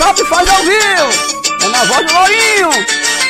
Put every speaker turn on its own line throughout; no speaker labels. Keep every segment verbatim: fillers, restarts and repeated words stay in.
sabe faz ao vivo. É na voz do Lourinho.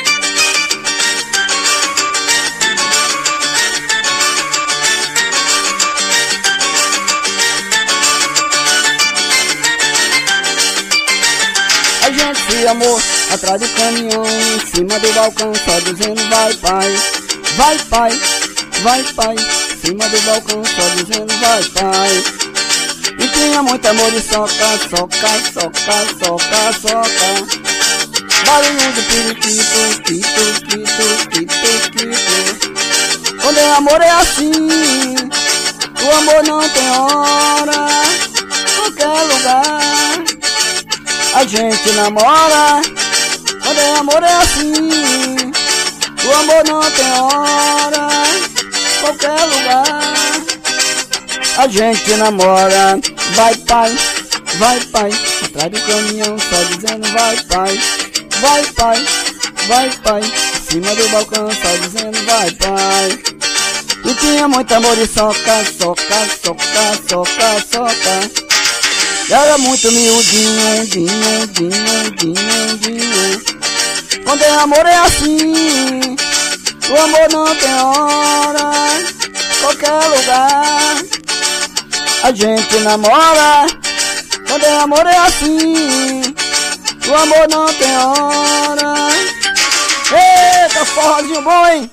A gente se amou atrás do caminhão, em cima do balcão, só dizendo vai pai, vai pai, vai pai. Em cima do balcão, só dizendo vai pai. E tinha muito amor de soca, soca, soca, soca, soca. Barulho de periquito, quito, quito, quito, quito. Quando é amor é assim, o amor não tem hora, qualquer lugar a gente namora. Quando é amor é assim, o amor não tem hora, qualquer lugar a gente namora. Vai pai, vai pai, atrás do caminhão só dizendo vai pai, vai pai, vai pai. Em cima do balcão só dizendo vai pai. E tinha muito amor de soca, soca, soca, soca, soca. E era muito miudinho, undinho, undinho, undinho, undinho. Quando é amor é assim, o amor não tem hora, qualquer lugar a gente namora. Quando é amor é assim, o amor não tem hora. Eita, forrozinho bom, hein?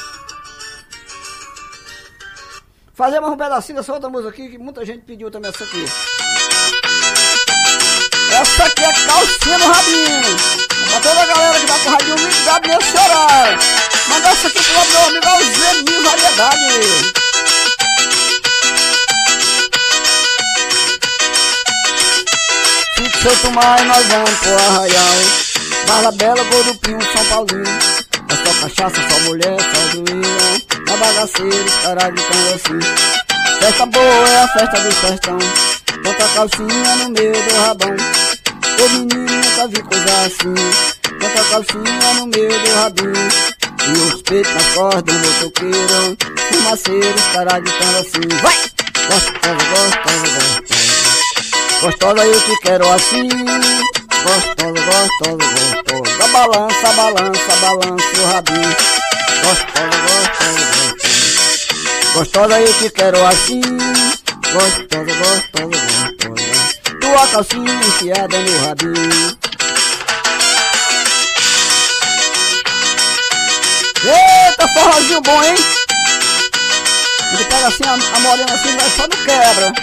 Fazer mais um pedacinho dessa outra música aqui, que muita gente pediu também essa aqui. Essa aqui é calcinha no rabinho. Pra toda a galera que tá com o radinho ligado nesse horário. Manda essa aqui pro meu amigo Alzemir Variedade. Se eu tomar e nós vamos pro Arraial, Barra Bela, Godupinho, São Paulinho. É só cachaça, só mulher, só zoeira. Na bagaceira, os caras gritando assim. Festa boa é a festa do sertão. Bota a calcinha no meio do rabão. Ô menino, nunca vi coisa assim. Bota a calcinha no meio do rabinho. E os peitos nas cordas, motoqueiro. Fumaceiro, os caras gritando assim. Vai! Gostosa, gostosa, gostosa. Gostosa, eu te quero assim. Gostosa, gostosa, gostosa. Balança, balança, balança o rabinho. Gostosa, gostosa, gostosa. Gostosa, eu te quero assim. Gostosa, gostosa, gostosa. Tua calcinha enfiada no rabinho. Eita, forrozinho bom, hein? Ele pega assim, a, a morena assim, vai só no quebra.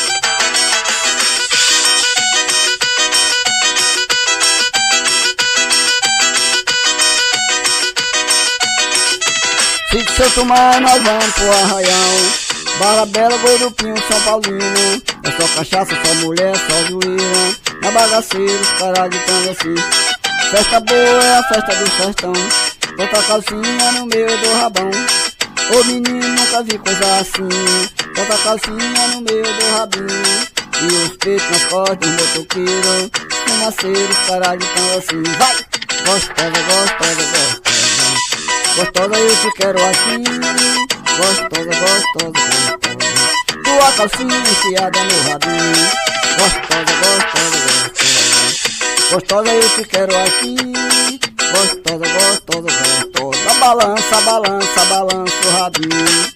Se eu tomar, nós vamos pro Arraial. Barra Bela, Godupinho, São Paulino. É só cachaça, só mulher, só zoeira. Na bagaceira, os caras gritando assim. Festa boa é a festa do sertão. Bota a calcinha no meio do rabão. Ô menino, nunca vi coisa assim. Bota a calcinha no meio do rabinho. E os peitos nas cordas, motoqueiro. Fumaceiro, os caras gritando assim. Vai! Gostosa, gostosa, gostosa. Gostosa, eu te quero assim. Gostosa, gostosa, gostosa. Tua calcinha enfiada no rabinho. Gostosa, gostosa, gostosa. Gostosa, eu te quero assim. Gostosa, gostosa, gostosa. Balança, balança, balança o rabinho.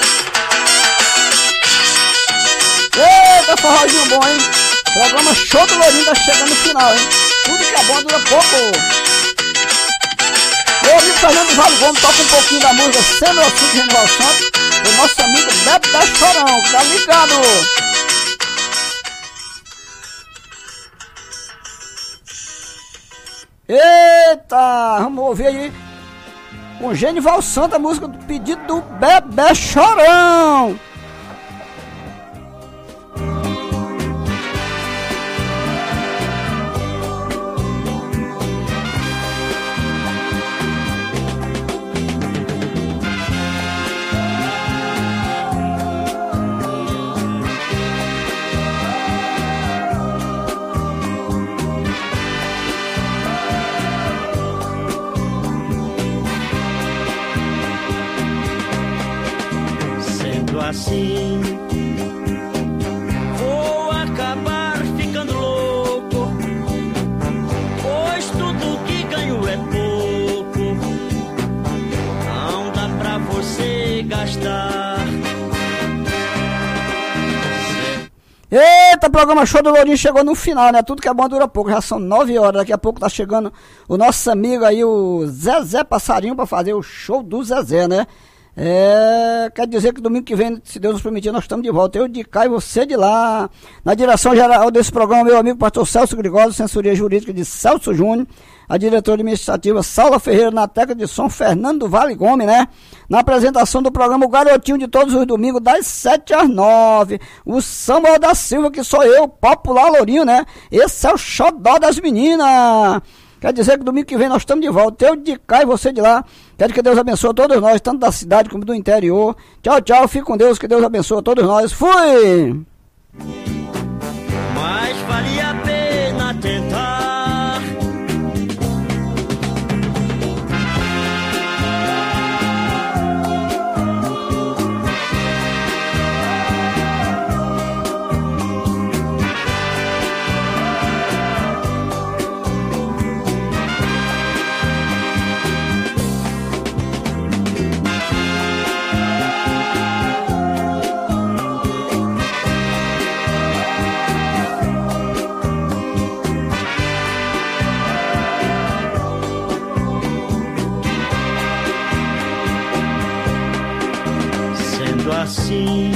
Eita, forrozinho bom, hein? Programa Show do Lourinho tá chegando no final, hein? Tudo que é bom dura pouco. Meu amigo Fernando Vale Gomes toca um pouquinho da música Sendo Assim de Genival Santos. O nosso amigo Beto da Chorão, tá ligado? Eita, vamos ouvir aí com Genival Santos, a música do pedido do Bebê Chorão.
Assim vou acabar ficando louco.
Eita, programa Show do Lourinho chegou no final, né? Tudo que é bom dura pouco, já são nove horas, daqui a pouco tá chegando o nosso amigo aí, o Zezé Passarinho, pra fazer o show do Zezé, né? É, quer dizer que domingo que vem, se Deus nos permitir, nós estamos de volta. Eu de cá e você de lá. Na direção geral desse programa, meu amigo pastor Celso Grigório, Sensoria Jurídica de Celso Júnior, a diretora administrativa Saula Ferreira, na técnica de som Fernando Vale Gomes, né? Na apresentação do programa, o garotinho de todos os domingos, das sete às nove, o Samuel da Silva, que sou eu, popular Lourinho, né? Esse é o xodó das meninas. Quer dizer que domingo que vem nós estamos de volta. Eu de cá e você de lá. Quero que Deus abençoe a todos nós, tanto da cidade como do interior. Tchau, tchau. Fique com Deus. Que Deus abençoe a todos nós. Fui!
Mas valia a pena tentar. Assim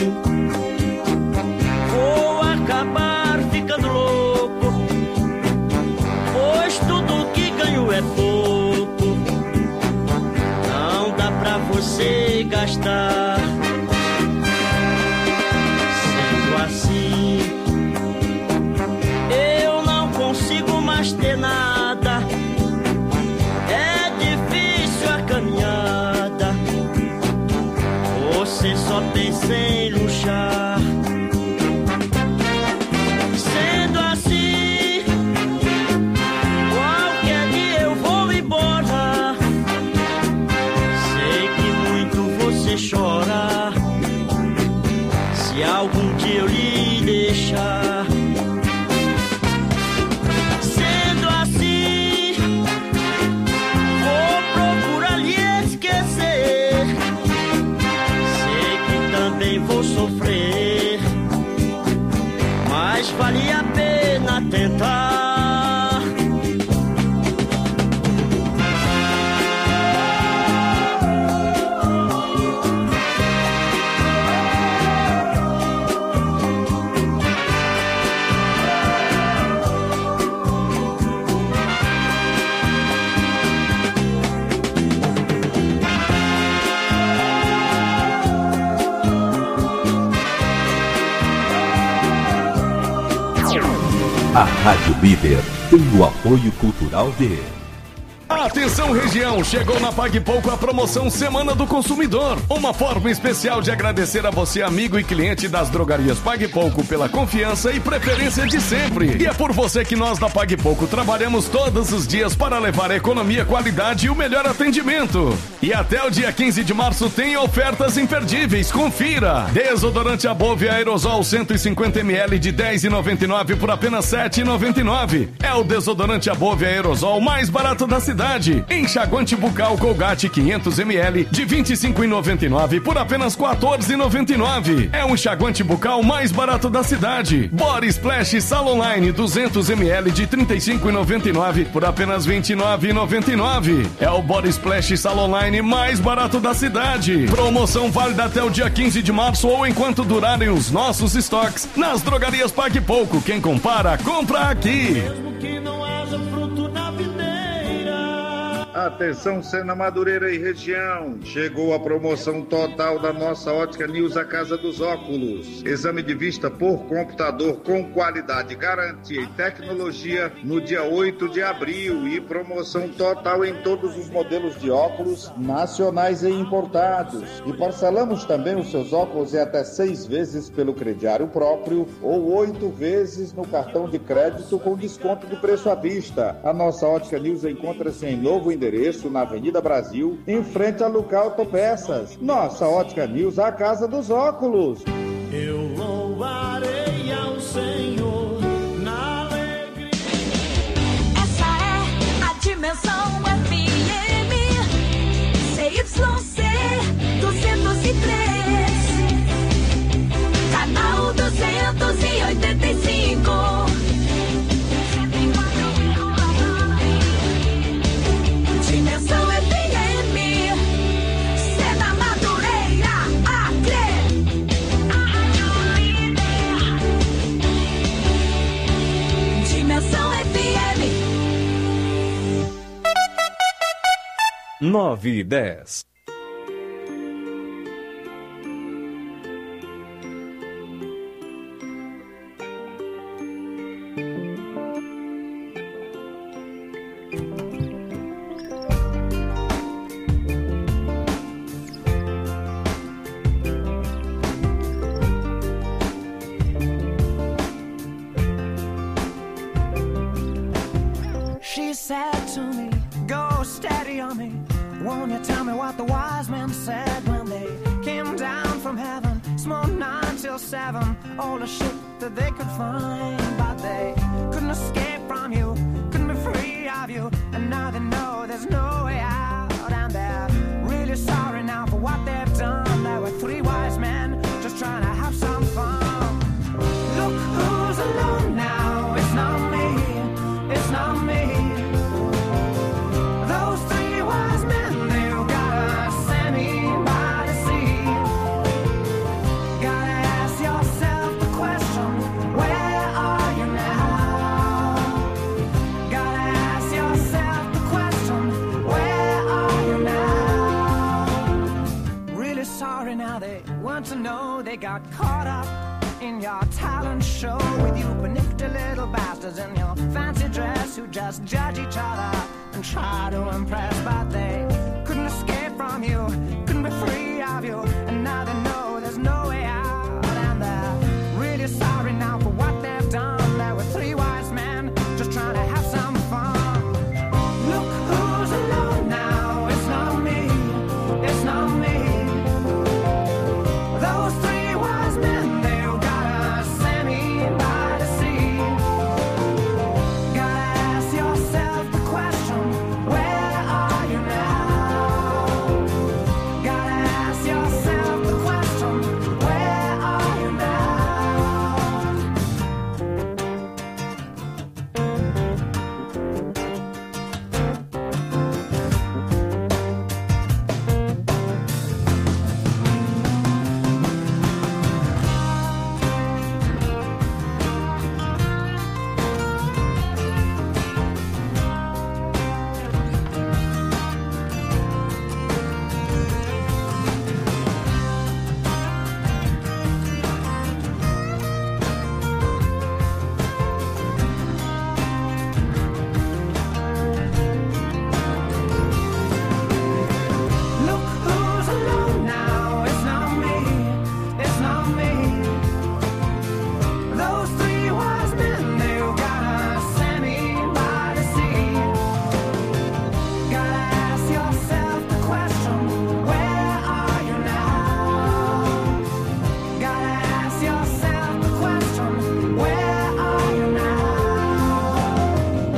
vou acabar ficando louco, pois tudo que ganho é pouco, não dá pra você gastar. Sendo assim, eu não consigo mais ter nada, é difícil a caminhada, você só pensa em luxar. Sendo assim, qualquer dia eu vou embora. Sei que muito você chora, se algum dia eu lhe deixar. Sendo assim, vou procurar lhe esquecer. Vou sofrer, mas vale a pena tentar.
A Rádio Líder tem o apoio cultural de...
Atenção região, chegou na Pague Pouco a promoção Semana do Consumidor. Uma forma especial de agradecer a você, amigo e cliente das drogarias Pague Pouco, pela confiança e preferência de sempre. E é por você que nós da Pague Pouco trabalhamos todos os dias para levar a economia, qualidade e o melhor atendimento. E até o dia quinze de março tem ofertas imperdíveis, confira. Desodorante Above Aerosol cento e cinquenta mililitros de dez reais e noventa e nove centavos por apenas sete reais e noventa e nove centavos. É o desodorante Above Aerosol mais barato da cidade. Enxaguante bucal Colgate quinhentos mililitros de vinte e cinco reais e noventa e nove centavos por apenas quatorze reais e noventa e nove centavos. É o enxaguante bucal mais barato da cidade. Body Splash Salonline duzentos mililitros de trinta e cinco reais e noventa e nove centavos por apenas vinte e nove reais e noventa e nove centavos. É o Body Splash Salonline mais barato da cidade. Promoção válida até o dia quinze de março ou enquanto durarem os nossos estoques nas drogarias Pague Pouco. Quem compara, compra aqui.
Mesmo que não haja fruto na videira.
Atenção, Sena Madureira e região, chegou a promoção total da nossa Ótica News, a Casa dos Óculos. Exame de vista por computador com qualidade, garantia e tecnologia no dia oito de abril e promoção total em todos os modelos de óculos nacionais e importados. E parcelamos também os seus óculos em até seis vezes pelo crediário próprio ou oito vezes no cartão de crédito com desconto do preço à vista. A nossa Ótica News encontra-se em novo endereço na Avenida Brasil, em frente a Luca Autopeças. Nossa Ótica News, a Casa dos Óculos.
Eu louvarei ao Senhor na alegria.
Essa é a Dimensão F M C Y C duzentos e três, canal duzentos e oitenta.
nove e dez.
She said to me, go steady on me. Won't you tell me what the wise men said when they came down from heaven? Smoked nine till seven, all the shit that they could find. But they couldn't escape from you, couldn't be free of you. And now they know there's no way out. And they're really sorry now for what they've done. There were three wise men just trying to have some fun. Look who's alone now, it's not me, it's not me. Those three wise men, they've got a semi by the sea. Gotta ask yourself the question, where are you now? Gotta ask yourself the question, where are you now? Really sorry now, they want to know they got caught up in your talent show with you panicked little bastards in your fancy dress who just judge each other and try to impress, but they couldn't escape from you, couldn't be free of you, and now they know there's no way out. And they're really sorry now for what they've done. There were three wise men just trying to have some fun. Look who's alone now, it's not me, it's not me. Those three wise men, they've got a semi by the sea. Gotta ask yourself the question, where are you now? Gotta ask yourself the question, where are you now? Look who's alone now, it's not me, it's not me. Those three wise men, they've got a semi by the sea. Gotta ask yourself the question, where are you now? Gotta ask yourself the question, where are you now?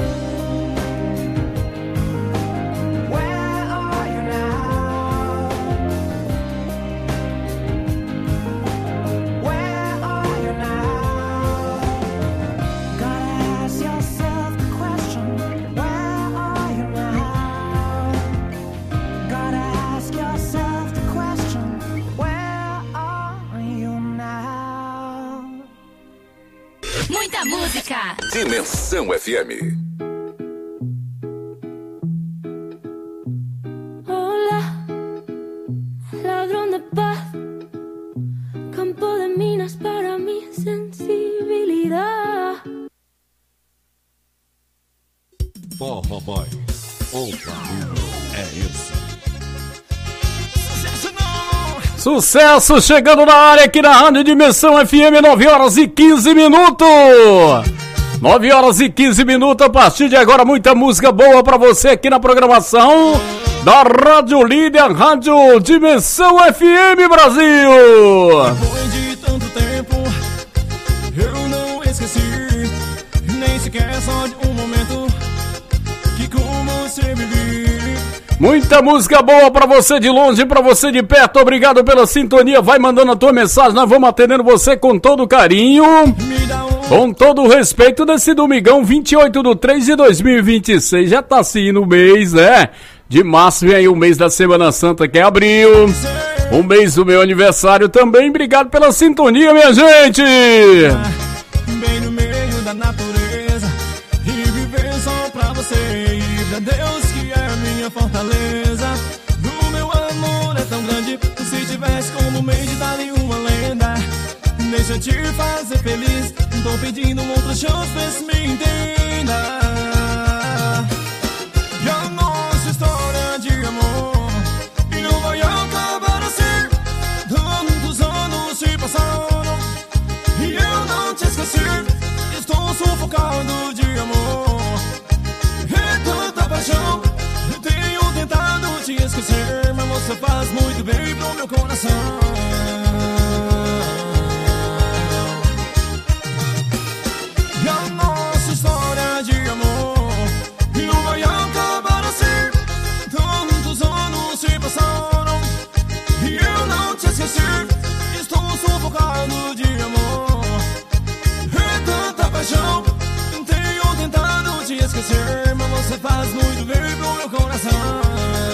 Where are you now? Where are you now? Gotta ask yourself the question, where are you now? Gotta ask yourself the question, where are you now?
Muita música.
Dimensão F M.
Hola, ladrón de paz, campo de minas para mi sensibilidad.
Forró Boy, o barulho é esse.
Sucesso chegando na área aqui na Rádio Dimensão F M, nove horas e quinze minutos. nove horas e quinze minutos, a partir de agora muita música boa pra você aqui na programação da Rádio Líder, Rádio Dimensão F M Brasil.
Depois de tanto tempo, eu não esqueci, nem sequer só de um momento que com você vivi.
Muita música boa pra você de longe, pra você de perto. Obrigado pela sintonia. Vai mandando a tua mensagem, nós vamos atendendo você com todo carinho, com todo o respeito nesse domingão vinte e oito de três de dois mil e vinte e seis. Já tá assim o mês, né? De março vem aí o mês da Semana Santa, que é abril. O mês do meu aniversário também. Obrigado pela sintonia, minha gente.
Bem no meio da natureza e viver só pra você e pra Deus que é minha fortaleza. O meu amor é tão grande, se tivesse como meio de dar uma lenda. Deixa eu te fazer feliz, tô pedindo outra chance, vê se me entenda. E a nossa história de amor e não vai acabar assim. Tantos anos se passaram e eu não te esqueci. Estou sufocado de amor, é tanta paixão. Tenho tentado te esquecer, mas você faz muito bem pro meu coração. E a nossa história de amor e não vai acabar assim. Tantos anos se passaram e eu não te esqueci. Estou sufocado de amor, é tanta paixão. Tenho tentado te esquecer, mas você faz muito bem pro meu coração.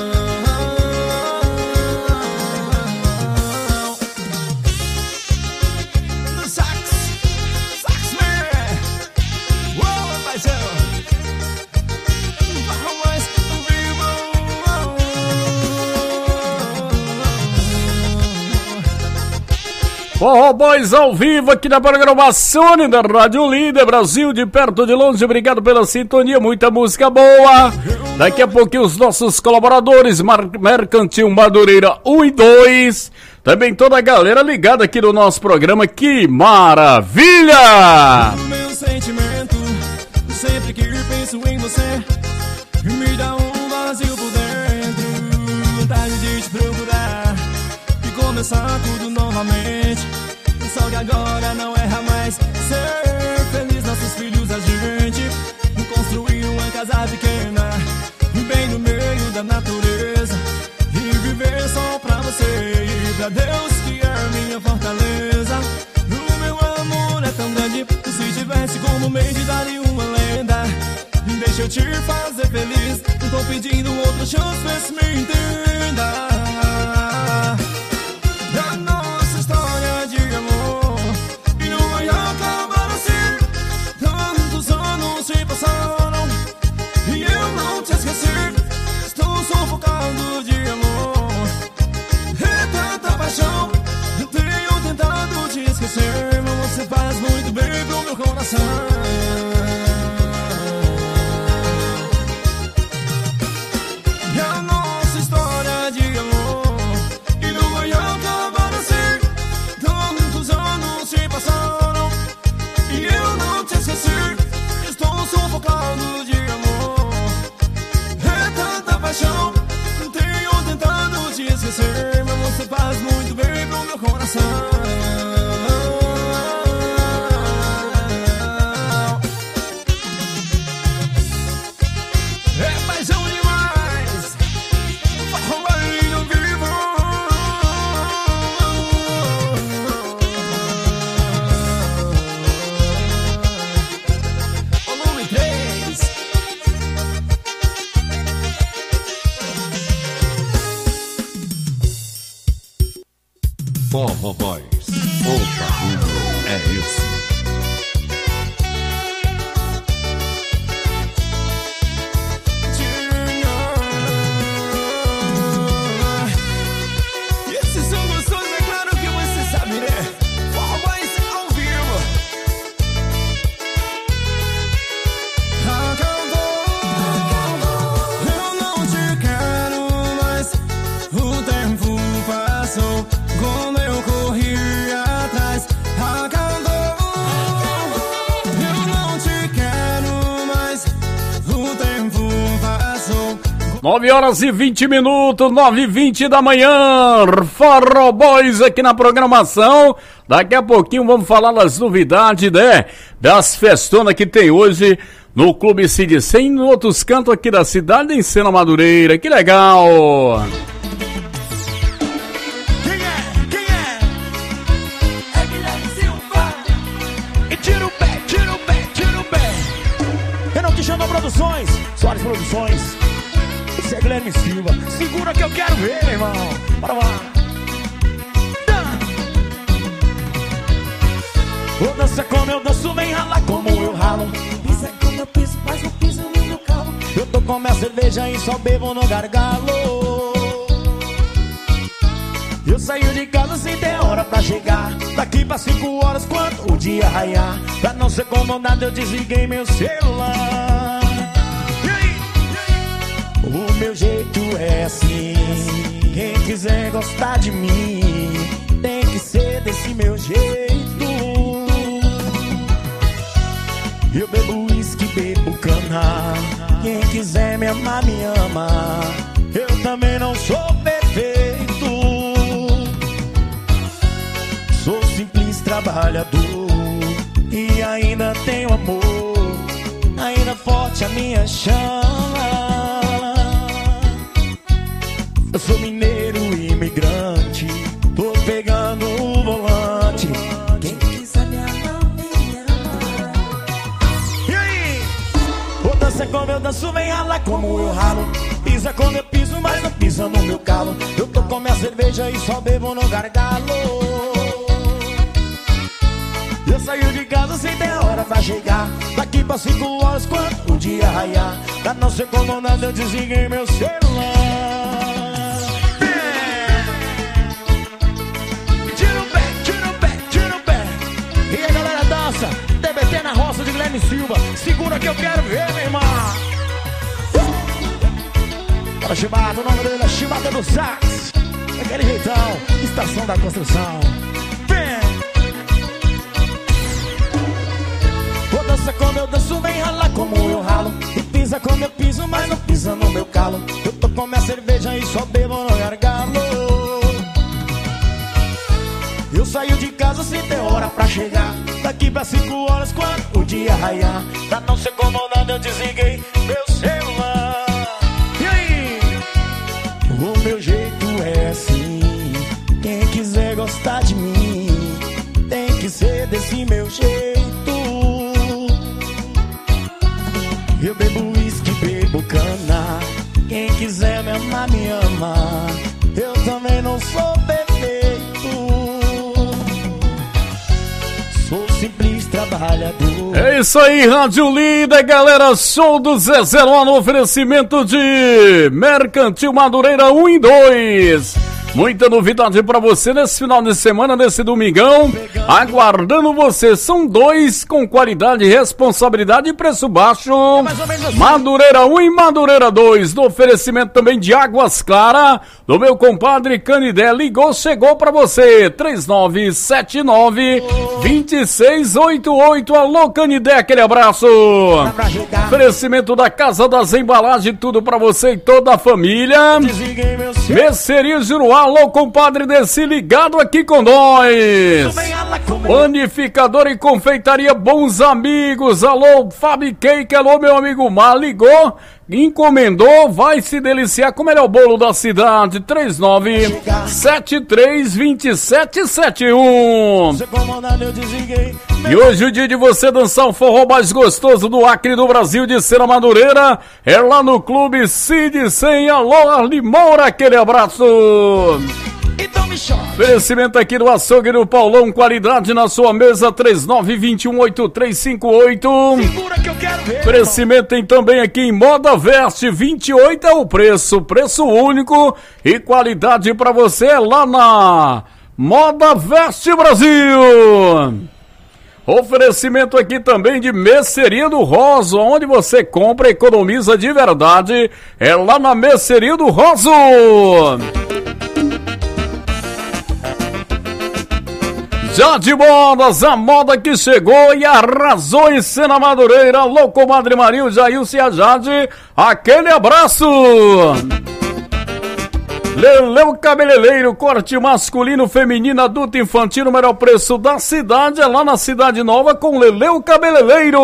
Forró Boys ao vivo aqui na programação da Rádio Líder Brasil, de perto de longe. Obrigado pela sintonia, muita música boa. Daqui a pouquinho os nossos colaboradores, Mar- Mercantil Madureira um e dois. Também toda a galera ligada aqui no nosso programa, que maravilha!
O meu sentimento, sempre que penso em você, me dá um vazio por dentro, vontade de te procurar e começar tudo novamente. Só que agora não erra mais, ser feliz, nossos filhos, a gente construir uma casa pequena, bem no meio da natureza, e viver só pra você e pra Deus, que é minha fortaleza. O meu amor é tão grande, se tivesse como meio de dar uma lenda. Deixa eu te fazer feliz, tô pedindo outra chance, vê se me entenda. A nossa história de amor e não vai acabar assim. Tantos anos se passaram e eu não te esqueci. Estou sufocado de amor, é tanta paixão. Tenho tentado te esquecer, mas você faz muito bem pro meu coração. E a nossa história de amor e não vai acabar assim. Tantos anos se passaram e eu não te esqueci. Estou sufocado de amor, é tanta paixão. Tenho tentado te esquecer, mas você faz muito bem pro meu coração. É paixão demais, forrozinho vivo. Volume três.
Forró Boys, o barulho é esse.
E esses são gostosos, é claro que você sabe, né? Forró Boys ao vivo. Acabou, eu não te quero mais. O tempo passou, como eu corri atrás. Acabou, eu não te quero mais. O tempo passou.
nove horas e vinte minutos, nove e vinte da manhã, Forró Boys aqui na programação. Daqui a pouquinho vamos falar das novidades, né? Das festonas que tem hoje no Clube Cid cem, em outros cantos aqui da cidade, em Sena Madureira. Que legal!
Quem é? Quem é? É Guilherme Silva. E tira o pé, tira o pé, tira o pé. Renan Quixano Produções, Soares Produções. Esse é Guilherme Silva. Segura que eu quero ver, irmão. Bora lá. Vou dançar como eu danço, vem ralar como eu ralo. Pisa como eu piso, faz o piso no meu calo. Eu
tô com minha cerveja e só bebo no gargalo. Eu saio de casa sem ter hora pra chegar. Daqui pra cinco horas quando o dia raiar. Pra não ser comandado eu desliguei meu celular. E aí? E aí? O meu jeito é assim. Quem quiser gostar de mim tem que ser desse meu jeito. Eu bebo uísque, bebo cana. Quem quiser me amar, me ama. Eu também não sou perfeito. Sou simples trabalhador e ainda tenho amor. Ainda forte a minha chama. Eu sou mineiro imigrante, tô pegando o volante. Quem quiser me amar, me ama. E aí? Vou dançar como eu danço, vem ralar como eu ralo. Pisa como eu piso, mas não pisa no meu calo. Eu tô com minha cerveja e só bebo no gargalo. Eu saio de casa sem ter hora pra chegar. Daqui pra cinco horas quando o dia raiar. Pra não ser comandado eu desliguei meu celular. É. Tira o pé, tira o pé, tira o pé. E a galera dança, T B T na roça de Guilherme Silva. Segura que eu quero ver, meu irmão. Para Chibata, o nome dele é Chibata do Sax. Daquele jeitão, estação da construção. Dança como eu danço, vem ralar como eu ralo. E pisa como eu piso, mas não pisa no meu calo. Eu tô com minha cerveja e só bebo no gargalo. Eu saio de casa sem ter hora pra chegar. Daqui pra cinco horas quando o dia raiar. Pra não ser comandado eu desliguei meu celular. E aí? O meu jeito é assim. Quem quiser gostar de mim tem que ser desse meu jeito. Eu bebo uísque, bebo cana. Quem quiser me amar, me ama. Eu também não sou perfeito. Sou simples trabalhador.
É isso aí, Rádio Líder, galera. Show do Zezé no oferecimento de Mercantil Madureira um e dois. Muita novidade pra você nesse final de semana, nesse domingão. Aguardando você. São dois com qualidade, responsabilidade e preço baixo. Madureira um e Madureira dois. No oferecimento também de Águas Claras. Do meu compadre Canidé. Ligou, chegou pra você. três nove sete nove, dois seis oito oito. Alô, Canidé, aquele abraço. Oferecimento da Casa das Embalagens. Tudo pra você e toda a família. Merceria Juruá. Alô, compadre Desi, ligado aqui com nós. Panificador e confeitaria Bons Amigos. Alô, Fabi Cake. Alô, meu amigo Mar. Ligou, encomendou, vai se deliciar com o melhor bolo da cidade. Três nove sete três, dois sete sete um. E hoje o dia de você dançar o forró mais gostoso do Acre do Brasil, de Sena Madureira, é lá no Clube Cid cem. Alô, Arli Moura, aquele abraço. Oferecimento aqui do açougue do Paulão, qualidade na sua mesa. Três nove dois um oito três cinco oito. Oferecimento tem também aqui em Moda Veste. Vinte e oito é o preço, preço único e qualidade pra você lá na Moda Veste Brasil. Oferecimento aqui também de Merceria do Roso, onde você compra e economiza de verdade. É lá na Merceria do Roso. Jade Modas, a moda que chegou e arrasou em Sena Madureira. Alô, comadre Maria, Jailson e a Jade, aquele abraço. Leleu Cabeleireiro, corte masculino, feminino, adulto, infantil, o melhor preço da cidade, é lá na Cidade Nova com Leleu Cabeleireiro.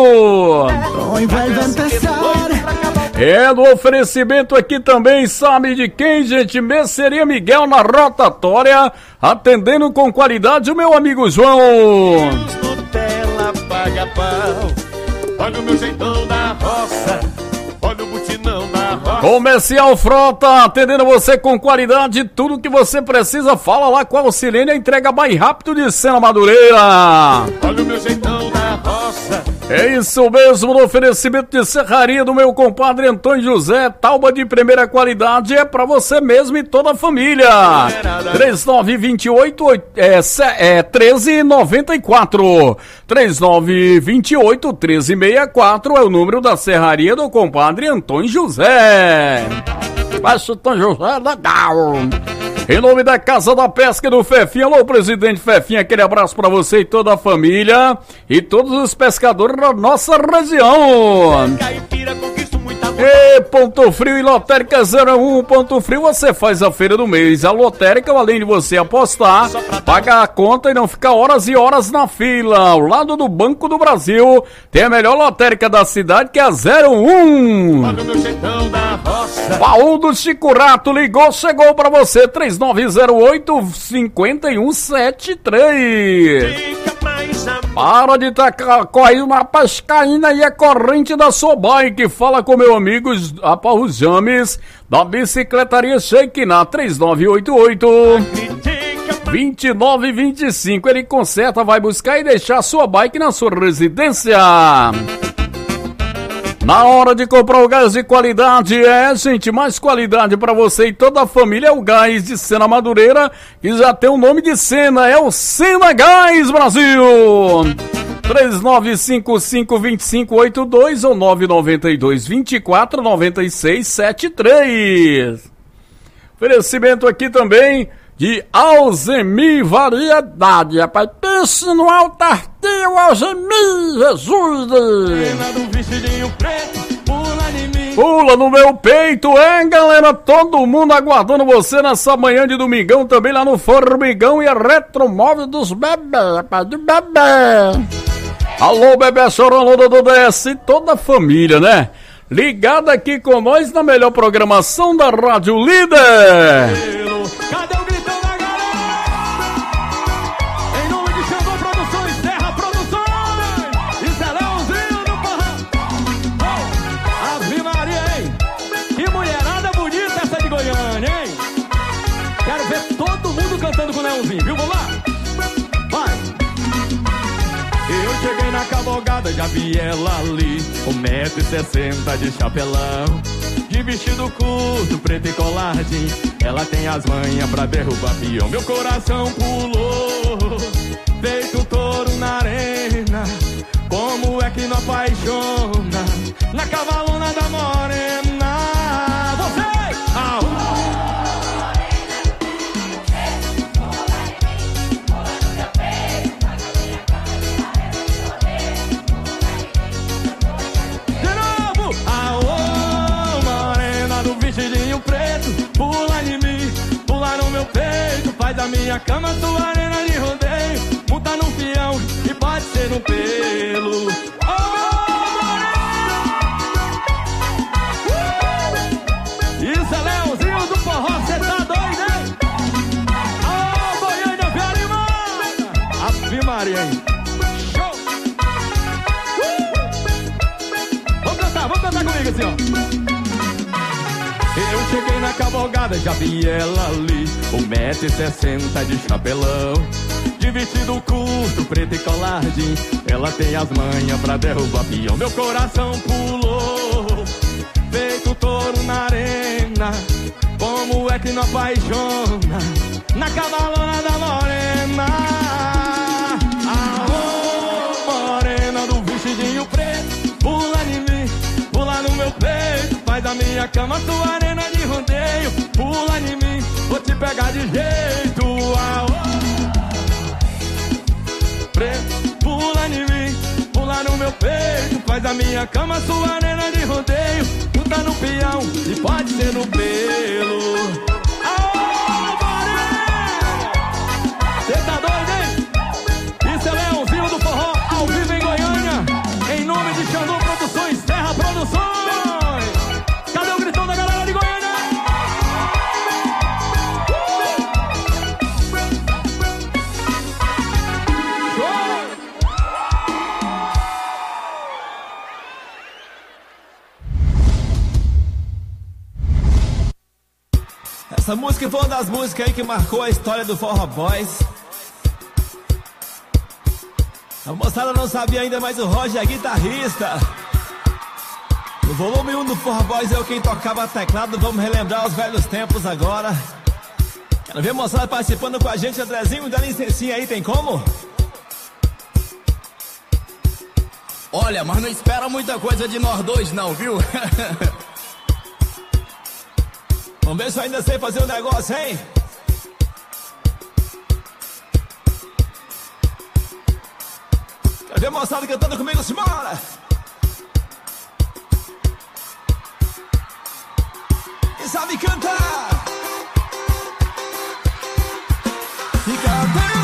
É do oferecimento aqui também, sabe de quem, gente? Merceria Miguel na rotatória, atendendo com qualidade o meu amigo João.
Nutella paga pau, olha o meu jeitão da roça, olha o butinão da roça.
Comercial Frota, atendendo você com qualidade, tudo que você precisa, fala lá com a Alcilene, a entrega mais rápido de Sena Madureira.
Olha o meu jeitão da roça.
É isso mesmo, no oferecimento de serraria do meu compadre Antônio José, tábua de primeira qualidade é pra você mesmo e toda a família. três nove dois oito é, é, treze noventa e quatro. três nove dois oito, treze sessenta e quatro é o número da serraria do compadre Antônio José. Mas Antônio José é legal. Em nome da Casa da Pesca do Fefinha, alô, presidente Fefinha, aquele abraço pra você e toda a família e todos os pescadores da nossa região. E Ponto Frio e Lotérica zero um Ponto Frio, você faz a feira do mês. A lotérica, além de você apostar, paga a conta e não fica horas e horas na fila. Ao lado do Banco do Brasil, tem a melhor lotérica da cidade, que é a zero um. Baú do Chico Rato, ligou, chegou pra você, três nove zero oito, cinco um sete três. Para de tacar correndo uma pescaína e a corrente da sua bike. Fala com meu amigo Apaú James da Bicicletaria Shake na três nove oito oito, dois nove dois cinco. Ele conserta, vai buscar e deixar sua bike na sua residência. Na hora de comprar o gás de qualidade, é, gente, mais qualidade pra você e toda a família é o gás de Sena Madureira, que já tem o nome de Sena, é o Sena Gás Brasil. três nove cinco cinco, dois cinco oito dois ou nove nove dois, vinte e quatro, noventa e seis, setenta e três. Oferecimento aqui também de Alzemi Variedade, rapaz. Pense no Altartinho Alzemi, Jesus! Pula no meu peito, é, galera, todo mundo aguardando você nessa manhã de domingão, também lá no Formigão e a Retromóvel dos bebês, rapaz, do bebê. Alô, bebê chorando do D S, toda a família, né? Ligada aqui com nós na melhor programação da Rádio Líder.
Cadê o gritão da galera? Em nome de Xandô Produções, Terra Produções e Zelãozinho do Porrão. Oh, Ave Maria, hein? Que mulherada bonita essa de Goiânia, hein? Quero ver todo mundo cantando com o Leãozinho, viu? Vamos lá? Vai! Eu cheguei na cavalgada, já vi ela ali, um metro e sessenta de chapelão, de vestido curto, preto e coladinho. Ela tem as manhas pra derrubar peão. Meu coração pulou, feito um touro na arena. Como é que não apaixona na cavalona da morena? Você! Ah, vestidinho preto, pula em mim, pula no meu peito, faz a minha cama sua arena de rodeio, monta no peão e pode ser no pelo. Oh, morena! Uh! Isso é Leãozinho do Forró, cê tá doido, hein? Oh, Goiânia, velha animada! Ave Maria, hein? Show! Uh! Vamos cantar, vamos cantar comigo assim, ó. Eu cheguei na cavalgada, já vi ela ali, um metro e sessenta de chapelão, de vestido curto, preto e coladinho. Ela tem as manhas pra derrubar peão. Meu coração pulou, feito touro na arena. Como é que não apaixona na cavalona da morena? Ah, morena do vestidinho preto, pula em mim, pula no meu peito, faz a minha cama tua arena de rodeio. Pula em mim, vou te pegar de jeito. Ah, oh. Preto, pula em mim, pula no meu peito, faz a minha cama sua arena de rodeio. Tu tá no peão e pode ser no pelo. Ah, oh, morena! Cê tá doido, hein? Isso é Leãozinho do Forró, ao vivo em Goiânia, em nome de Xandô Produções, Terra Produções.
Essa música foi uma das músicas aí que marcou a história do Forró Boys. A moçada não sabia ainda, mas o Roger é guitarrista. No volume um do Forró Boys eu quem tocava teclado. Vamos relembrar os velhos tempos agora. Quero ver a moçada participando com a gente. Andrezinho, dá licencinha aí, tem como?
Olha, mas não espera muita coisa de nós dois não, viu?
Vamos ver se eu ainda sei fazer um negócio, hein? Quero ver a moçada cantando comigo, simbora! Quem sabe cantar? E cantando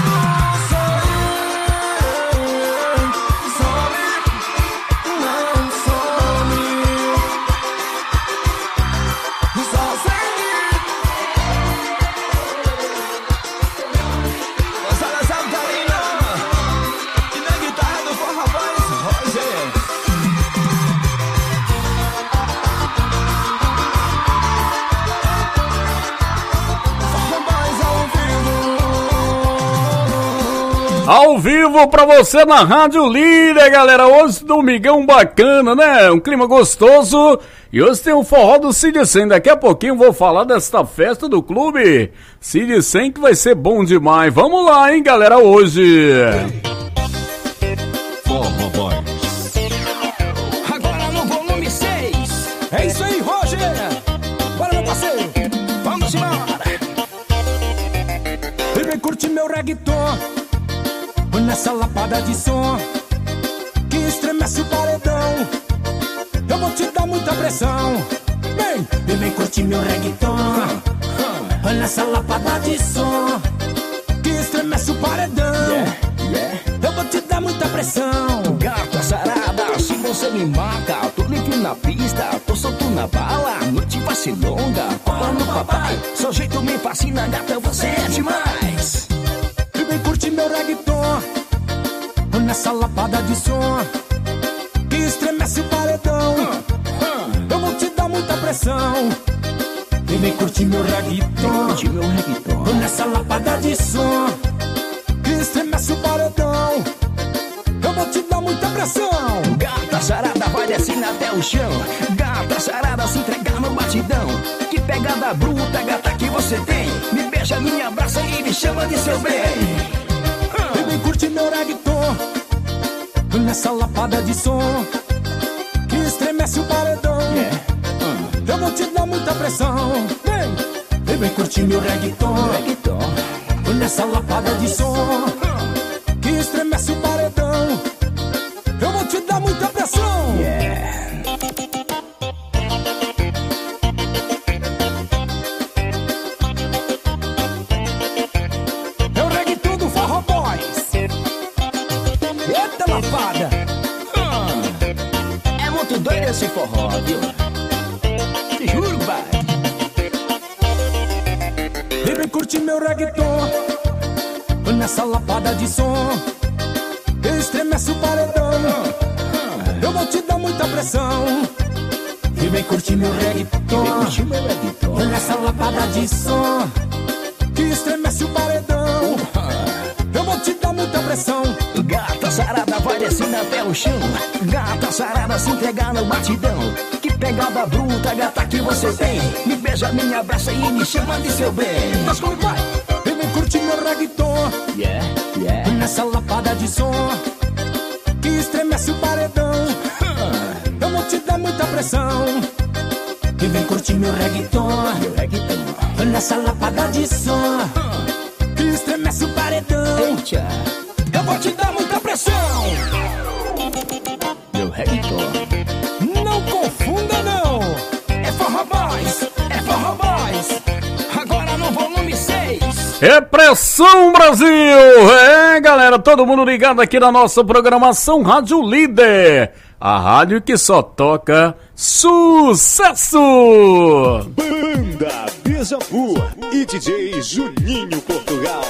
Ao vivo pra você na Rádio Líder, galera. Hoje domingão bacana, né? Um clima gostoso. E hoje tem o forró do Cid cem. Daqui a pouquinho eu vou falar desta festa do clube Cid cem, que vai ser bom demais. Vamos lá, hein, galera, hoje.
Forró Boys. Agora no volume seis. É isso aí, Roger. Bora, meu parceiro. Vamos embora. E vem curtir meu reggaeton nessa lapada de som que estremece o paredão. Eu vou te dar muita pressão. Vem, vem, vem curtir meu reggaeton nessa lapada de som que estremece o paredão. Yeah, yeah. Eu vou te dar muita pressão.
Gata sarada, se você me mata, tô livre na pista, tô solto na bala, a noite vai ser longa. Cola no papai, seu jeito me fascina, gata, você é demais.
E vem curtir meu reggaeton nessa lapada de som que estremece o paredão. Eu vou te dar muita pressão. E vem curtir meu reggaeton, curtir meu reggaeton nessa lapada de som que estremece o paredão. Eu vou te dar muita pressão.
Gata sarada vai descendo até o chão. Gata sarada se entregar no batidão. Que pegada bruta, gata, que você tem. Me beija, me abraça e me chama de seu bem.
E vem curtir meu reggaeton nessa lapada de som que estremece o paredão. Yeah. uh. Eu vou te dar muita pressão. Vem, e vem curtir meu reggaeton, reggaeton nessa lapada de som que estremece o paredão. Eu vou te dar muita pressão. Yeah. É o reggaeton do Forró Boys. Eita lapada.
hum. É muito doido esse forró, viu? Te juro, pai.
E vem curtir meu reggaeton nessa lapada de som que estremece o paredão. Eu vou te dar muita pressão. E vem curtir meu reggaeton, vem curtir meu reggaeton nessa lapada de som que estremece o paredão. Eu vou te dar muita pressão.
Gata sarada vai descendo até o chão. Gata sarada se entregar no batidão. Que pegada bruta, gata, que você tem. Me beija, me abraça e me chama de seu bem.
Mas como vai? E vem curtir meu reggaeton,
yeah, yeah,
nessa lapada de som que estremece o paredão. Eu vou te dar muita pressão. E vem curtir meu reggaeton,
meu reggaeton
nessa lapada de som que estremece o paredão.
Eita.
Eu vou te dar muita pressão.
Meu reggaeton.
Não confunda não. É Forró Boys, é Forró Boys. Agora no volume seis.
É pressão, Brasil! É, galera, todo mundo ligado aqui na nossa programação Rádio Líder. A rádio que só toca sucesso!
Banda Beija-Flor e D J Juninho Portugal.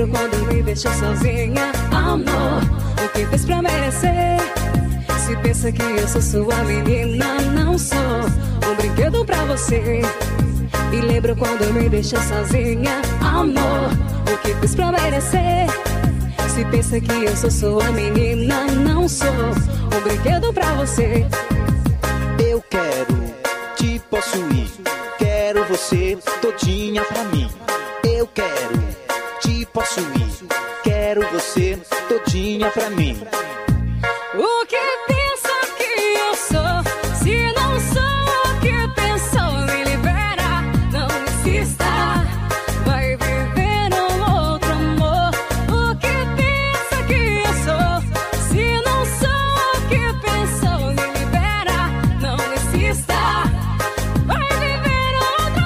lembro quando me deixou sozinha. Amor, o que fez pra merecer? Se pensa que eu sou sua menina, não sou um brinquedo pra você. Me lembro quando me deixou sozinha. Amor, o que fiz pra merecer? Se pensa que eu sou sua menina, não sou um brinquedo pra você.
Eu quero te possuir, quero você todinha pra mim. Eu quero te possuir, quero você todinha pra mim.
O que pensa que eu sou? Se não sou o que pensou, me libera, não insista. Vai viver um outro amor. O que pensa que eu sou? Se não sou o que pensou, me libera, não insista. Vai viver outro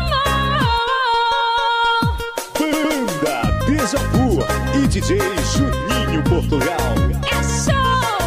amor.
Banda Deja-Vu e D J Juninho Portugal.
É show!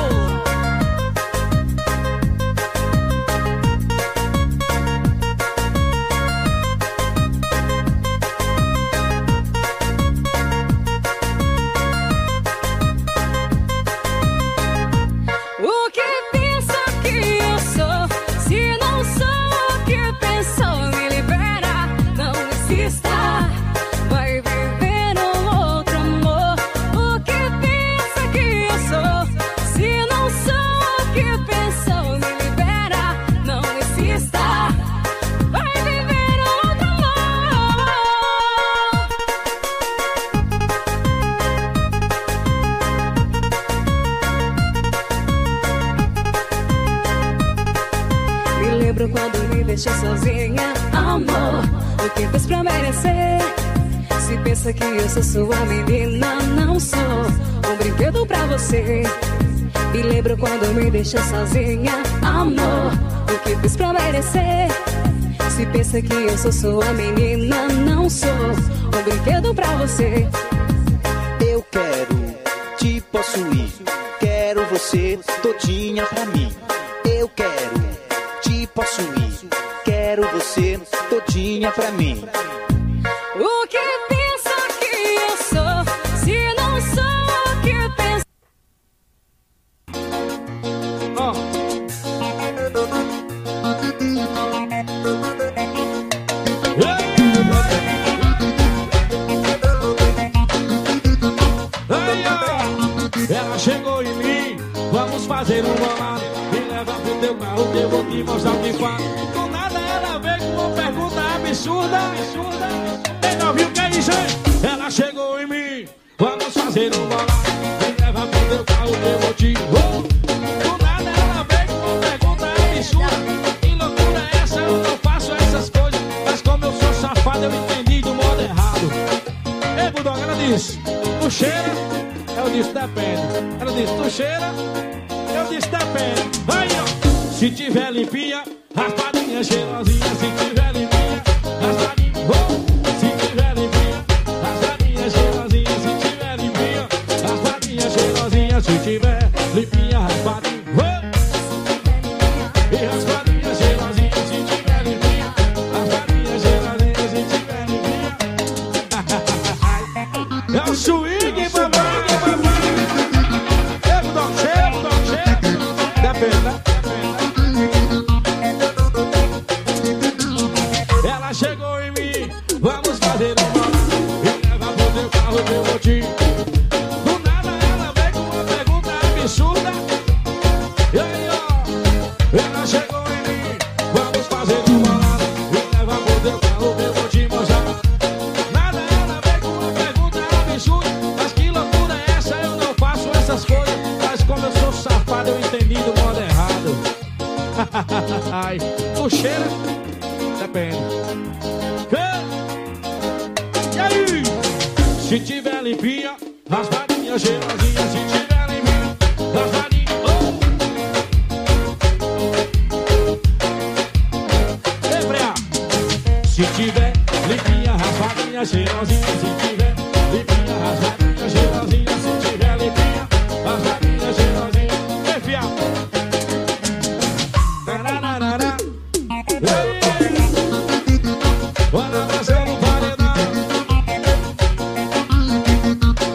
O que pensa que eu sou? Se não sou o que pensou, me libera, não insista. Vai viver um outro amor. O que pensa que eu sou? Se não sou o que pensou, me libera, não insista. Vai viver outro amor. Me lembro quando me deixou sozinha. Amor, o que fez pra merecer? Se pensa que eu sou sua menina, não sou um brinquedo pra você. Me lembro quando me deixou sozinha. Amor, o que fiz pra merecer? Se pensa que eu sou sua menina, não sou um brinquedo pra você.
Eu quero te possuir, quero você todinha pra mim. Eu quero te possuir, quero você todinha pra mim.
O que pensa que eu sou? Se não sou o que pensa.
Ela chegou em mim, vamos fazer um bolado. Me leva pro teu carro que eu vou te mostrar o que faz. Do nada ela veio com uma pergunta absurda, absurda. Quem não viu que é isso, hein? Ela chegou em mim, vamos fazer um bolado. Me leva pro teu carro que eu vou te... Oh! Do nada ela veio com uma pergunta absurda. Que loucura é essa? Eu não faço essas coisas. Mas como eu sou safado, eu entendi do modo errado. Ei, Budog, ela disse, tu cheira? Eu disse, depende. Ela disse, tu cheira? Eu disse, depende. Vai, ó. Se tiver limpinha, raspadinha, cheirosinha. Se tiver limpinha, raspadinha. Oh. Se tiver limpinha, raspadinha, cheirosinha. Se tiver limpinha, raspadinha, cheirosinha. Se tiver limpinha, raspadinha. Oh. E raspadinha, cheirosinha. Se tiver limpinha, raspadinha, cheirosinha. Se tiver limpinha. É o swing, papai. Ela chegou em mim, vamos fazer um bolado. Me leva pro teu carro que eu vou te... Do nada ela veio com uma pergunta absurda. E aí, ó, ela chegou em mim, vamos fazer um bolado. Me leva pro teu carro que eu vou te mostrar. Nada ela veio com uma pergunta absurda. Mas que loucura é essa? Eu não faço essas coisas. Mas como eu sou safado, eu entendi do modo errado. Ai, tu cheira? Depende. E aí? Se tiver limpinha, raspadinha, cheirosinha. Se tiver limpinha, raspadinha. Oh. Lembra? Se tiver limpinha, raspadinha, cheirosinha. Se tiver limpinha, raspadinha, cheirosinha. Se tiver limpinha, raspadinha, cheirosinha. Ei, fiel. Bora fazer um paredão.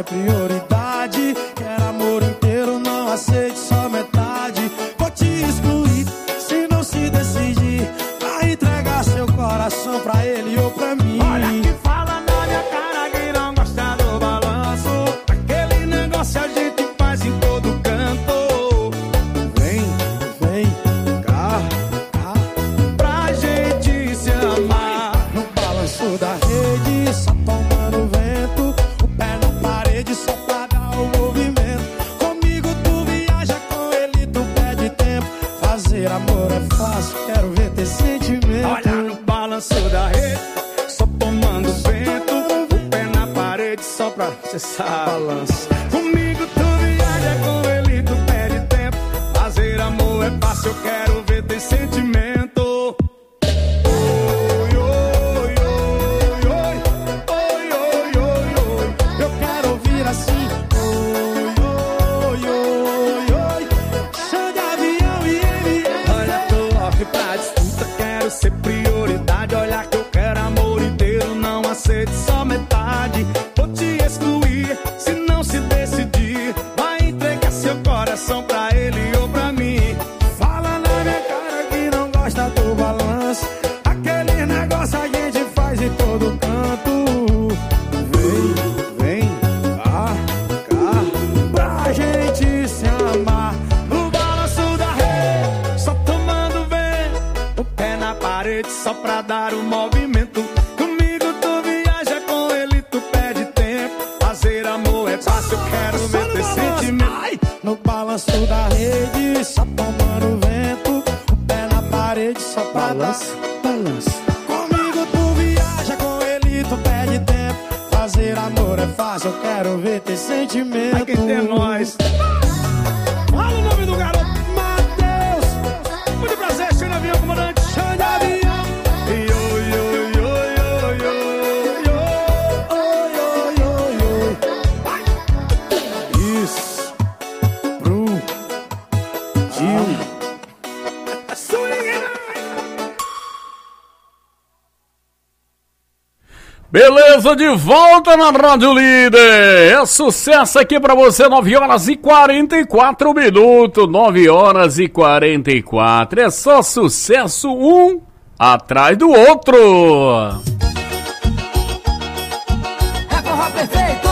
é prioridade. Quero amor inteiro, não aceite só metade. Vou te excluir se não se decidir. Vai entregar seu coração pra ele ou pra mim.
Olha que fala na minha cara que não gosta do balanço. Aquele negócio a gente faz em todo canto.
Vem, vem, cá, cá,
pra gente se amar.
no balanço da rede, só tomando vento. O pé na parede só pra dar o movimento. Comigo tu viaja, com ele tu perde tempo. Fazer amor é fácil, quero ver ter sentimento.
Olha no balanço da rede, só tomando vento. O pé na parede só pra cê sabe.
Balança.
Comigo tu viaja, com ele tu perde tempo. Fazer amor é fácil, eu quero ver ter sentimento. Oi, oi, oi, oi, oi, oi, oi, oi.
Eu quero ouvir assim. Oi, oi, oi, oi. Chão de avião e M S.
Olha, tô off pra disputa, quero ser prioridade. Olha que eu quero amor inteiro, não aceito só metade. Vou te excluir se não se decidir. Vai entregar seu coração pra ele ou pra mim.
Fala na minha cara que não gosta do balanço. Aquele negócio a gente faz em todo canto. Vem, vem, cá, cá, pra gente se amar.
No balanço da rede, só tomando vento. O pé na parede só pra dar o movimento. Comigo tu viaja, com ele tu perde tempo. Fazer amor é fácil, eu quero ver ter sentimento.
Ai, no balanço da rede, só tomando vento. O pé na parede só pra
Balança,
dar.
balança.
Comigo tu viaja, com ele tu perde tempo. Fazer amor é fácil, eu quero ver ter sentimento.
Aqui tem nós. Fala o nome do garoto.
Matheus.
Muito prazer, cheio de avião, comandante.
Chão de avião.
Oi, oi, oi, oi, oi, oi,
Oi, oi, oi, oi. Isso. Pro Gil.
Beleza, de volta na Rádio Líder. É sucesso aqui pra você, nove horas e quarenta e quatro minutos. nove horas e quarenta e quatro. É só sucesso um atrás do outro.
É forró perfeito!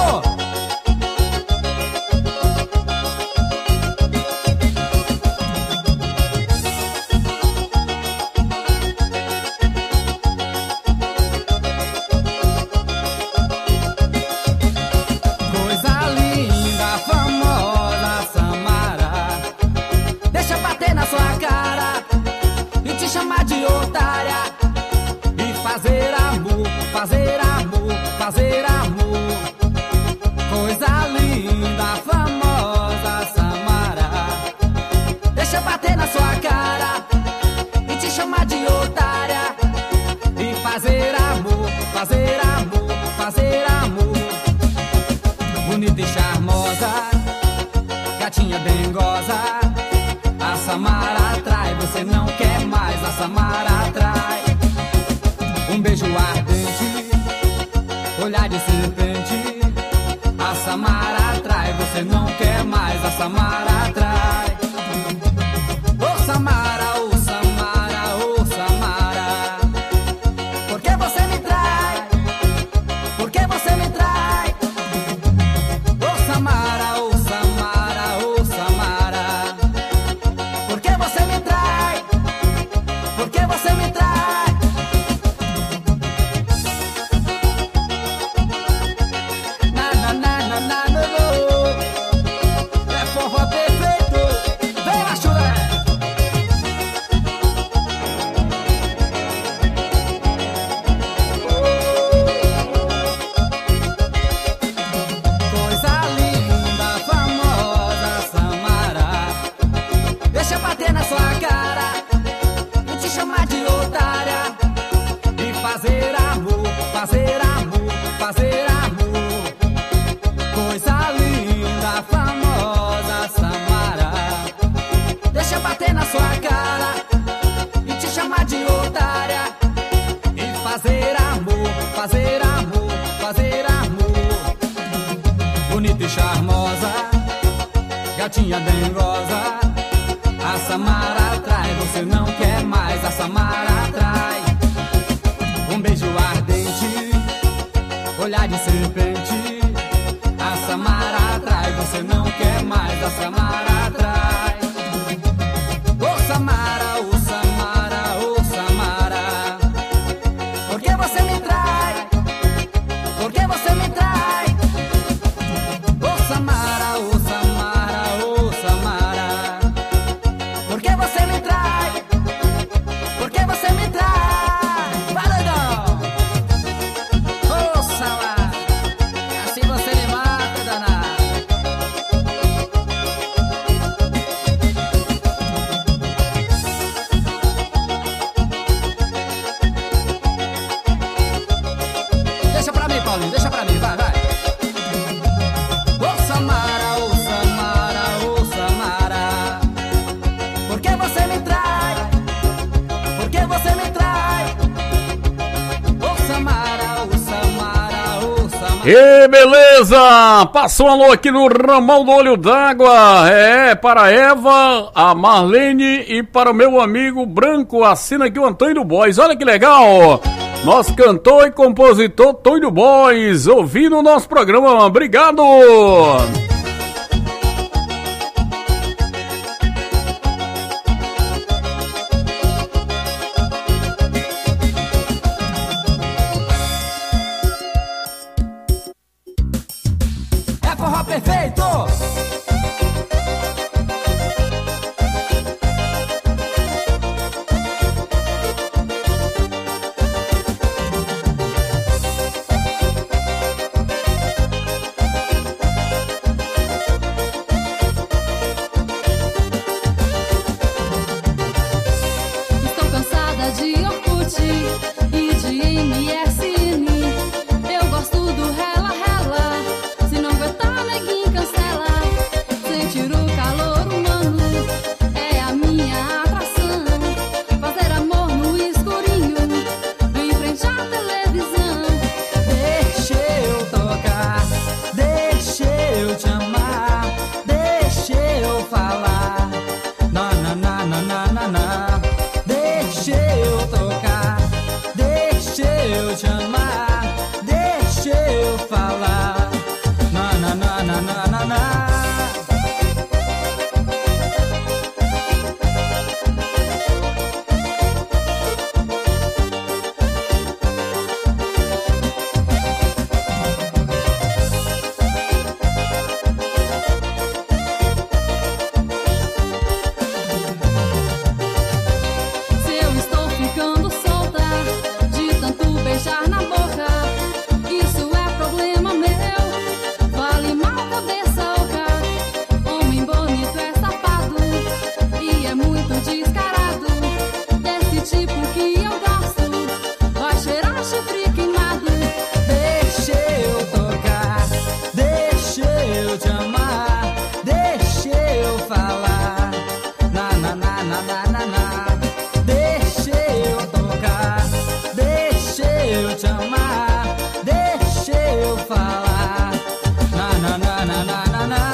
Coisa linda, famosa Samara, deixa eu bater na sua cara e te chamar de otária e fazer amor, fazer amor, fazer amor. Coisa linda, famosa Samara, deixa eu bater na sua cara e te chamar de otária e fazer amor, fazer amor, fazer amor. Bonita e charmosa, gatinha dengosa, a Samara atrai, você não quer mais, a Samara atrai. Um beijo ardente, olhar de serpente, a Samara atrai, você não quer mais, a Samara atrai. Ô Samara, ô Samara, ô Samara, por que você me trai? Por que você me trai? Ô Samara, ô Samara, ô Samara, por que você me trai? Por que você me trai? Na na na na na na, no. É forró perfeito. bonita e charmosa, gatinha dengosa. A Samara atrai, você não quer mais. A Samara atrai. Um beijo ardente, olhar de serpente. A Samara atrai, você não quer mais. A Samara atrai. Ô Samara, ô Samara, ô Samara, por que você me trai? Por que você me trai? Ô Samara, ô Samara, ô Samara, por que você me trai? Por que você me trai? Vai, doidão! Ô Samara, assim você me mata, danado. Deixa pra mim, Paulinho, deixa pra mim, vai, vai. Ô Samara, ô Samara, ô Samara, por que você me trai? Por que você me trai? Ô Samara, ô Samara, ô Samara.
E beleza! Passou um alô aqui no Ramão do Olho d'Água. É, para a Eva, a Marlene e para o meu amigo Branco. Assina aqui o Antônio do Bois. Olha que legal! Nosso cantor e compositor Antônio do Bois, ouvindo o nosso programa. Obrigado!
É forró perfeito!
Estou cansada de Orkut e de M S N. Eu gosto do rela rela. Se não aguentar, neguinho, cancela. Sentir o calor humano é a minha atração. Fazer amor no escurinho, em frente à televisão.
Deixa eu tocar, deixa eu te amar, deixa eu falar. Na na na na na na na. Deixa eu tocar, deixa eu te amar, deixa eu falar. Na na na na na na na.
Se eu estou ficando solta de tanto beijar na boca, isso é problema meu. Vale mal cabeça oca. Homem bonito é safado e é muito descarado. Desse tipo que eu gosto, vai cheirar chifre queimado.
Deixa eu tocar, deixa eu te amar, deixa eu falar. Na na na na na na na. Deixa eu tocar, deixa eu te amar, deixa eu falar. Na na na na na na na.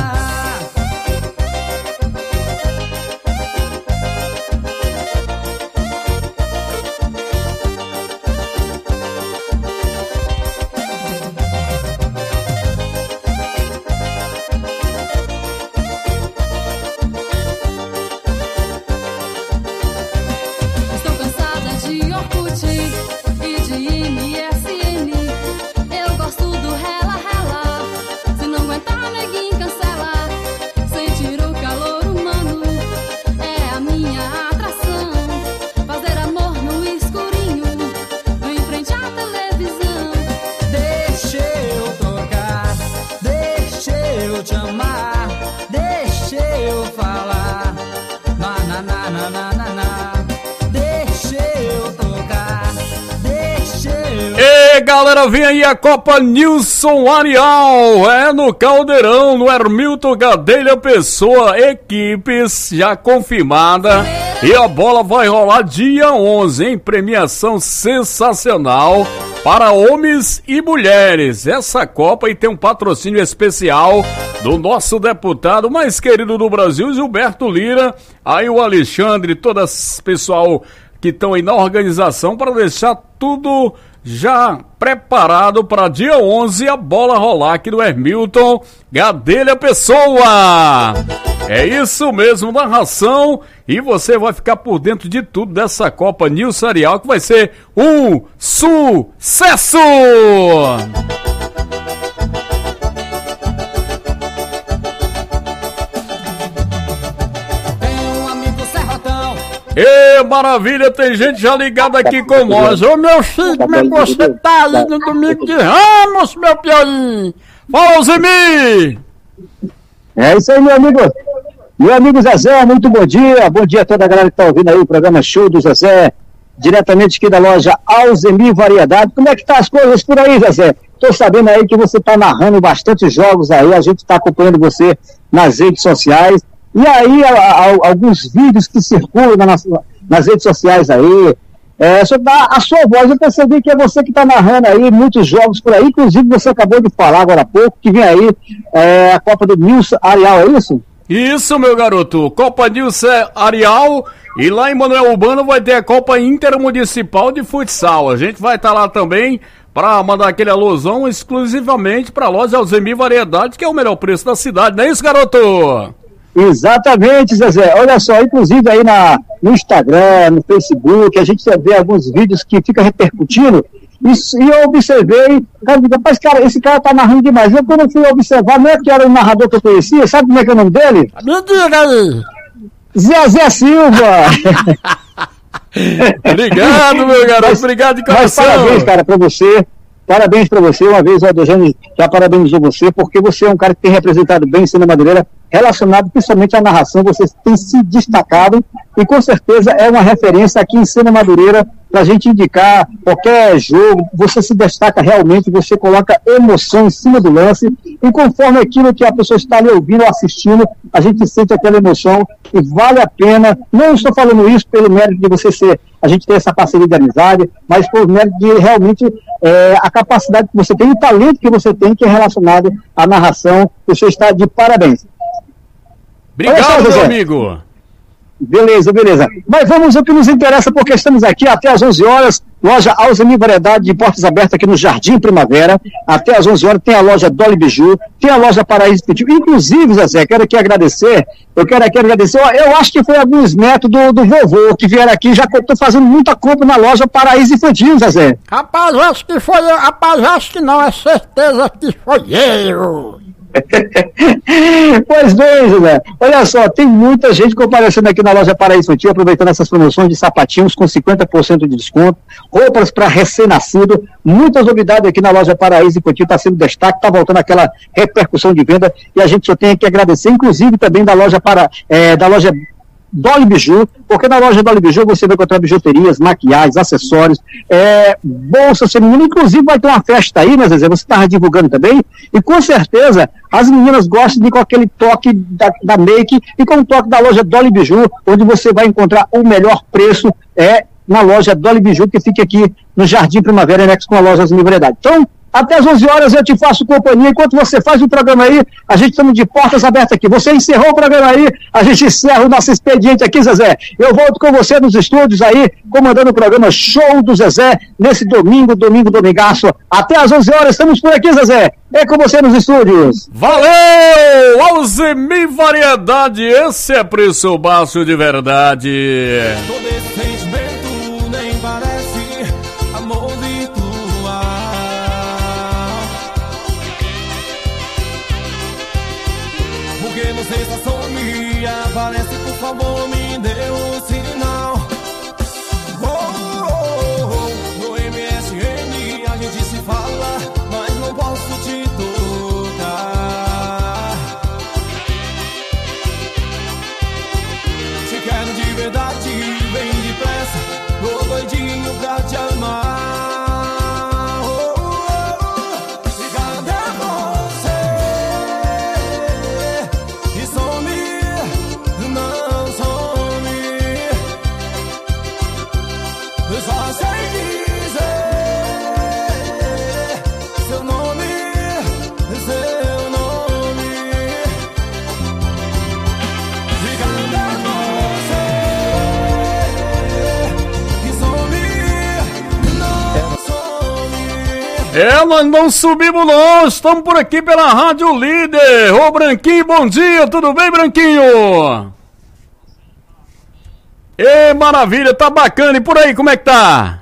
Estou cansada de Orkut e de M S N. Eu gosto do rela rela. Se não aguentar, neguinho, cancela. Sentir o calor humano é a minha atração. Fazer amor no escurinho, em frente à televisão.
Deixa eu tocar, deixa eu te amar, deixa eu falar. Na na na na na na na. Deixa eu tocar, deixa eu.
E galera, vem aí a Copa Nilson Arial, é no Caldeirão, no Hermilton Gadelha Pessoa, equipes já confirmada, e a bola vai rolar dia onze, hein, premiação sensacional, para homens e mulheres. Essa Copa aí tem um patrocínio especial do nosso deputado mais querido do Brasil, Gilberto Lira. Aí o Alexandre, todo esse pessoal que estão aí na organização para deixar tudo já preparado para dia onze a bola rolar aqui no Hermilton Gadelha Pessoa. É isso mesmo, narração, e você vai ficar por dentro de tudo dessa Copa News Arial, que vai ser um sucesso! Ê, maravilha, tem gente já ligada aqui com nós. Ô, meu filho, como é que você tá aí no domingo de Ramos, meu Piauí? Fala, Zemi!
É isso aí, meu amigo. Meu amigo Zezé, muito bom dia. Bom dia a toda a galera que tá ouvindo aí o programa Show do Zezé, diretamente aqui da loja Alzemi Variedade. Como é que tá as coisas por aí, Zezé? Tô sabendo aí que você tá narrando bastante jogos aí, a gente tá acompanhando você nas redes sociais. E aí, a, a, alguns vídeos que circulam nas, nas redes sociais aí, é, sobre a, a sua voz, eu percebi que é você que está narrando aí muitos jogos por aí, inclusive você acabou de falar agora há pouco, que vem aí é, a Copa do News Arial, é isso?
Isso, meu garoto, Copa News Arial, e lá em Manoel Urbano vai ter a Copa Intermunicipal de Futsal. A gente vai estar tá lá também para mandar aquele alusão exclusivamente para a loja Alzemi Variedade, que é o melhor preço da cidade, não é isso, garoto?
Exatamente, Zezé. Olha só, inclusive aí na, no Instagram, no Facebook, a gente vê alguns vídeos que fica repercutindo, e, e eu observei, cara, rapaz, cara, esse cara tá narrando demais. Eu quando fui observar, não é que era um narrador que eu conhecia, sabe como é que é o nome dele?
Me diga aí!
Zezé Silva!
Obrigado, meu garoto, mas, obrigado de coração.
Mas parabéns, cara, pra você. Parabéns pra você, uma vez o Adojane já parabenizou você, porque você é um cara que tem representado bem o Cine Madureira, relacionado principalmente à narração, você tem se destacado e com certeza é uma referência aqui em Cine Madureira pra gente indicar qualquer jogo, você se destaca realmente, você coloca emoção em cima do lance e conforme aquilo que a pessoa está ali ouvindo ou assistindo, a gente sente aquela emoção e vale a pena, não estou falando isso pelo mérito de você ser, a gente ter essa parceria de amizade, mas por mérito de realmente é, a capacidade que você tem, o talento que você tem que é relacionado à narração, você está de parabéns.
Obrigado, só, meu amigo.
Beleza, beleza. Mas vamos ao que nos interessa, porque estamos aqui até às onze horas, loja Alzemi Variedade de portas abertas aqui no Jardim Primavera, até às onze horas tem a loja Dolly Biju, tem a loja Paraíso Infantil, inclusive, Zezé, quero aqui agradecer, eu quero aqui agradecer, eu acho que foi alguns netos do, do vovô que vieram aqui, já estou fazendo muita compra na loja Paraíso Infantil, Zezé.
Rapaz, acho que foi eu, rapaz, acho que não, é certeza que foi eu.
Pois bem, José, olha só, tem muita gente comparecendo aqui na loja Paraíso Infantil, aproveitando essas promoções de sapatinhos com cinquenta por cento de desconto, roupas para recém-nascido, muitas novidades aqui na loja Paraíso Infantil, está sendo destaque, está voltando aquela repercussão de venda e a gente só tem que agradecer, inclusive também da loja para, é, da loja Dolly Biju, porque na loja Dolly Biju você vai encontrar bijuterias, maquiagens, acessórios, é, bolsas femininas, inclusive vai ter uma festa aí, né, Zezé? Você estava divulgando também, e com certeza as meninas gostam de com aquele toque da, da make e com o toque da loja Dolly Biju, onde você vai encontrar o melhor preço é na loja Dolly Biju, que fica aqui no Jardim Primavera, anexo com a loja Alzemi Variedade. Então, até às onze horas eu te faço companhia, enquanto você faz o programa aí, a gente estamos de portas abertas aqui, você encerrou o programa aí, a gente encerra o nosso expediente aqui, Zezé, eu volto com você nos estúdios aí, comandando o programa Show do Zezé, nesse domingo, domingo, domingaço, até às onze horas, estamos por aqui, Zezé, é com você nos estúdios.
Valeu, Alzemi Variedade, esse é preço baixo de verdade.
Parece, por favor, me dê um sinal. Oh, oh, oh. No M S N a gente se fala, mas não posso te tocar. Te quero de verdade, vem depressa, tô doidinho pra te amar.
É, nós não subimos não, estamos por aqui pela Rádio Líder. Ô Branquinho, bom dia, tudo bem, Branquinho? Ê, maravilha, tá bacana, e por aí, como é que tá?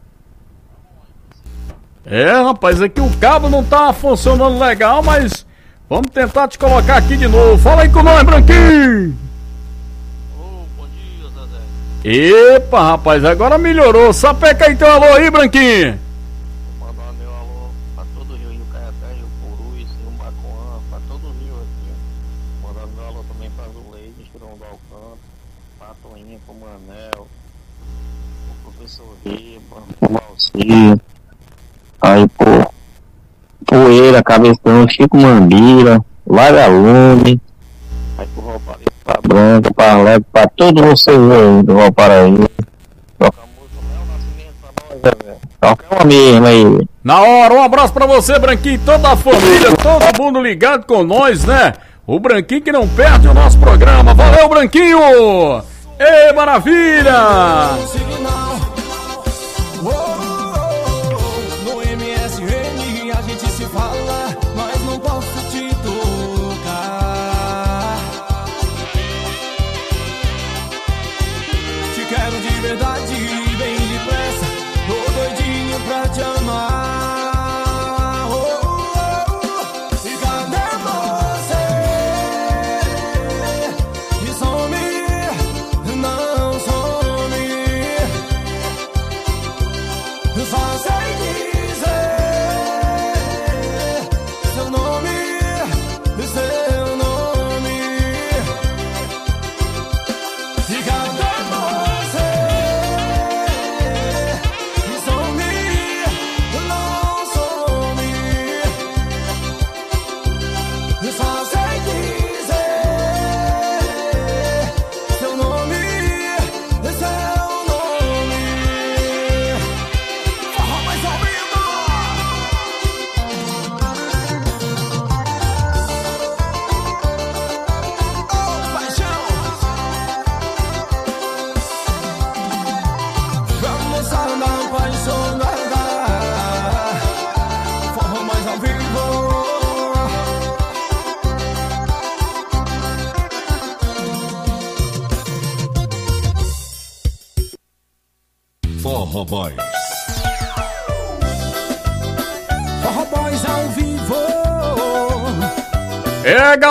É, rapaz, aqui o cabo não tá funcionando legal, mas vamos tentar te colocar aqui de novo. Fala aí com nós, Branquinho!
Ô, bom dia, Zezé.
Epa, rapaz, agora melhorou. Sapeca aí teu alô aí, Branquinho.
Vou mandar meu alô pra todo o Rio, Rio Caeté, Rio Purus, Rio Macoan, pra todo o Rio aqui. Mandando meu alô também pra Zuleide, Estirão do Alcântara, pra Toinha, pro Manel, pro professor Riba, pro Valci. Aí, pô, Poeira, Cabeção, Chico Mambira, Vagalume, aí pro Valparaíso, pra Branca, pra Alegre, pra todos vocês aí do Valparaíso. Toca a música Léo Nascimento pra nós, né, velho? Toca uma mesmo aí.
Na hora, um abraço pra você, Branquinho, toda a família, todo mundo ligado com nós, né? O Branquinho que não perde o nosso programa. Valeu, Branquinho! Ê, maravilha!
Forró Boys.
Forró Boys ao vivo.
É, galera.